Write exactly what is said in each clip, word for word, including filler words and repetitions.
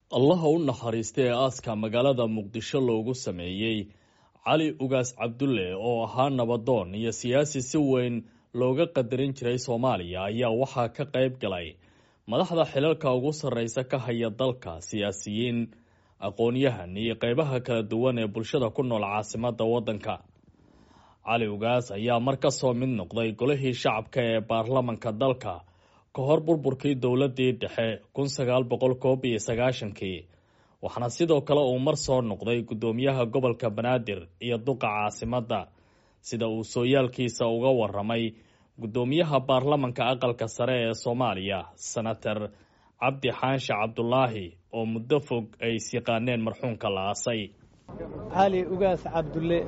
Allah ha u naxariistay aaska magaalada Muqdisho loogu sameeyay Cali Ugaas Cabdulle oo ahaa nabadoon iyo siyaasi si weyn looga qadarin jiray Soomaaliya ayaa waxaa ka qayb galay madaxda xilalka ugu sareysa ka haya dalka, siyaasiyiin, aqoon-yahan iyo qaybaha kala duwan ee bulshada ku nool caasimadda waddanka. Cali Ugaas ayaa mar ka soo mid noqday golihii shacabka ee baarlamanka dalka ka hor burburkii dowladdii dhexe kun sagaal boqol koob iyo sagaashankii, waxaana sidoo kale uu mar soo noqday guddoomiyaha gobolka Banaadir iyo duqa caasimadda, sida uu sooyaalkiisa uga warramay guddoomiyaha baarlamanka aqalka sare ee Soomaaliya senator Cabdi Xaanshe Cabdulaahi oo muddo fog ay isyaqaaneen marxuumka la aasay. Cali Ugaas Cabdulle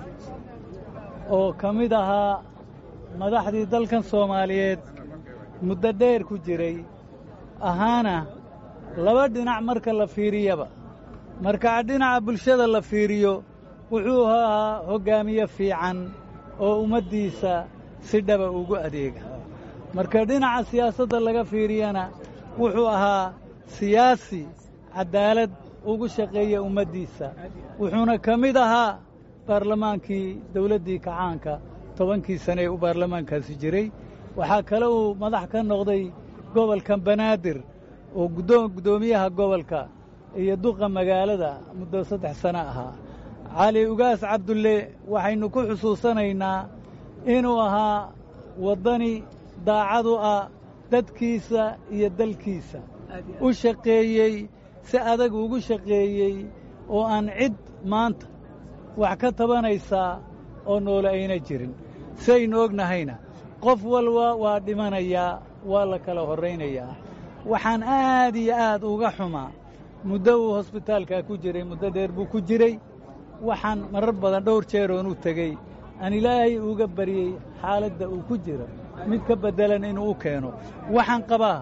oo ka mid ahaa madaxdii dalkan Soomaaliyeed muddo dheer ku jiray, ahaana laba dhinac marka la fiiriyaba marka dhinaca bulshada la fiiriyo wuxuu ahaa hoggaamiye fiican oo ummaddiisa si dhaba ugu adeega. marka dhinaca siyaasadda laga fiiriyana wuxuu ahaa siyaasi cadaalad ugu shaqeeya ummaddiisa, wuxuuna ka mid ahaa baarlamaankii dawladdii kacaanka tobankii sane ee u baarlamaankaasi jiray. waxaa kale uu madax ka noqday gobolka Banaadir oo guddoomiyaha gobolka iyo duqa magaalada muddo saddex sano ahaa. Cali Ugaas Cabdulle waxaynu ku xusuusanaynaa inuu ahaa waddani daacad u ah dadkiisa iyo dalkiisa, u shaqeeyey si adag ugu shaqeeyey oo aan cid maanta wax ka tabanaysaa oo noole ayna jirin. saynu ognahayna qof walba waa dhimanayaa, waa la kala horraynayaa. waxaan aad iyo aad uga xumaa muddo uu hosbitaalka ku jiray, muddo dheer buu ku jiray. waxaan marar badan dhowr jeer oon u tegey aan ilaahay uga baryey xaaladda uu ku jiro mid ka beddelan inuu u keeno. waxaan qabaa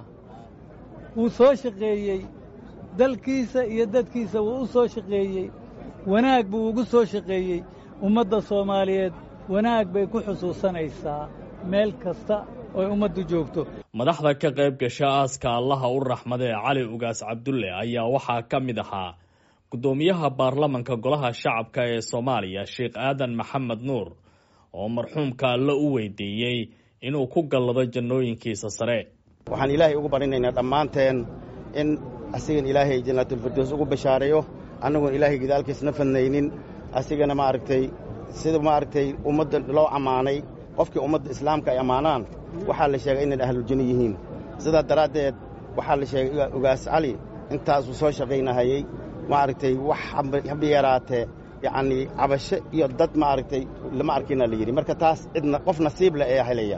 wuu soo shaqeeyey dalkiisa iyo dadkiisa, wuu u soo shaqeeyey wanaag buu ugu soo shaqeeyey. ummadda Soomaaliyeed wanaag bay ku xusuusanaysaa meel kasta oo ummaddu joogto. madaxda ka qayb gasha aaska Allaha u raxmade Cali Ugaas Cabdulle ayaa waxaa ka mid ahaa guddoomiyaha baarlamanka golaha shacabka ee Soomaaliya Sheekh Aadan Maxamed Nuur oo marxuumka alla u weydiiyey inuu ku gallado jannooyinkiisa sare. waxaan ilaahay ugu barinaynaa dhammaanteen in asigan ilaahay jannatul firdaws ugu bashaareeyo, annagoon ilaahay gidaalkiisna fadnaynin. asigana ma aragtay sida ma aragtay ummadda loo ammaanay, qofkii ummadda islaamka ay ammaanaan waxaa la sheegay inay ahlul janno yihiin. sidaa daraaddeed waxaa la sheegay Ugaas Cali intaasuu soo shaqaynahayey, ma aragtay wax haba yaraatee yacnii cabasho iyo dad ma aragtay lama arkina la yidhi. marka taas cidna qof nasiib leh ayaa helaya.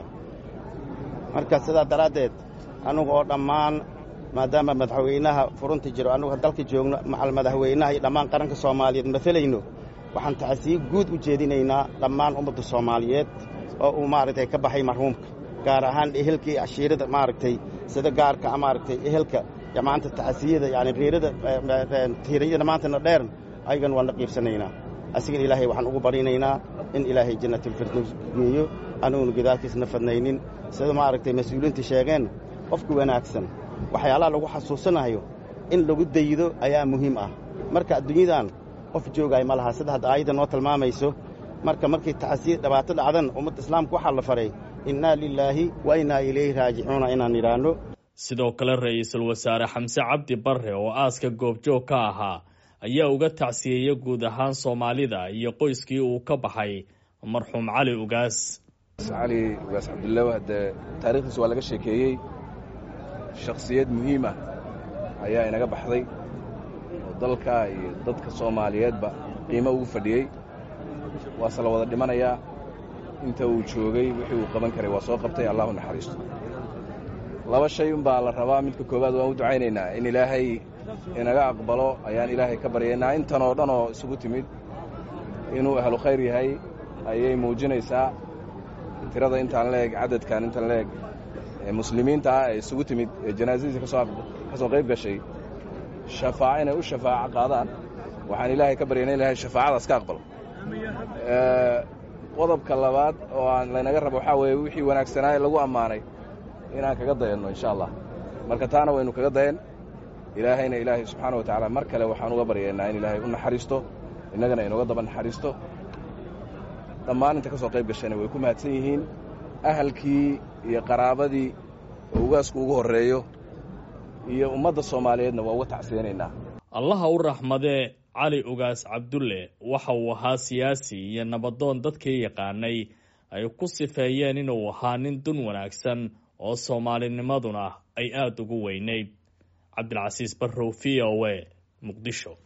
marka sidaa daraaddeed annugu oo dhammaan maadaama madaxweynaha furunta jiro, annugu dalka joogno macal madaxweynaha iyo dhammaan qaranka Soomaaliyeed matalayno, waxaan tacsiye guud u jeedinaynaa dhammaan ummadda Soomaaliyeed oo uu maaragtay ka baxay marxuumka, gaar ahaan ehelka iyo cashiirada maaragtay sida gaarka maaragtay ehelka iyo maanta tacasiyada yani reerada tiirayada maantana dheer ayagan waan la qiibsanaynaa. asigan ilaahay waxaan ugu barinaynaa in ilaahay jannatul firdaws geeyo, anuuna gidaalkiisna fadnaynin. sida maaragtay mas-uuliyiinta sheegeen, qofka wanaagsan waxyaalaha lagu xasuusanayo in lagu daydo ayaa muhiim ah. marka adduunyadan qof joogaay ma laha, sida hadda aayadda noo tilmaamayso. marka markay tacsiye dhibaato dhacdan ummadda islaamka waxaa la faray innaa lilaahi wa innaa ilayhi raajicuuna inaan idhaahno. sidoo kale ra'iisul wasaare Xamse Cabdi Barre oo aaska goobjoog ka ahaa ayaa uga tacsiyeeyey guud ahaan Soomaalida iyo qoyskii uu ka baxay marxuum Cali Ugaas. Cali Ugaas Cabdulle hadda taariikhdiisa waa laga sheekeeyey. shakhsiyad muhiim ah ayaa inaga baxday oo dalka iyo dadka Soomaaliyeedba qiimo ugu fadhiyey. waa sala wada dhimanayaa. inta uu joogay wixii uu qaban karay waa soo qabtay. Allahu naxariisto. laba shay un baa la rabaa. midka koowaad waan u ducaynaynaa in ilaahay inaga aqbalo, ayaan ilaahay ka baryaynaa. intan oo dhan oo isugu timid inuu ahlu khayr yahay ayay muujinaysaa. tirada intaan leeg, cadadkan intan leeg ee muslimiinta ah ee isugu timid ee janaasadiisa ka soo ka soo qayb gashay, shafaaco inay u shafaaco qaadaan. waxaan ilaahay ka baryaynaa in ilaahay shafaacadaas ka aqbalo. qodobka labaad oo aan laynaga rabo waxaa weeye wixii wanaagsanaa lagu ammaanay inaan kaga dayanno insha allah. marka taana waynu kaga dayan. ilaahayna ilaahay subxaana wa tacaala mar kale waxaan uga baryaynaa in ilaahay u naxariisto innagana inuga daba naxariisto dhammaan inta ka soo qayb gashayna way ku mahadsan yihiin ahalkii iyo qaraabadii oo ugaasku ugu horreeyo iyo ummadda soomaaliyeedna waa uga tacsiyanaynaa allaha u raxmadee cali ugaas cabdulle waxa uu ahaa siyaasi iyo nabadoon dadkii yaqaanay ay ku sifeeyeen inuu ahaa nin dun wanaagsan oo soomaalinimaduna ay aad ugu weynayd. cabdilcasiis barrow v o a muqdisho.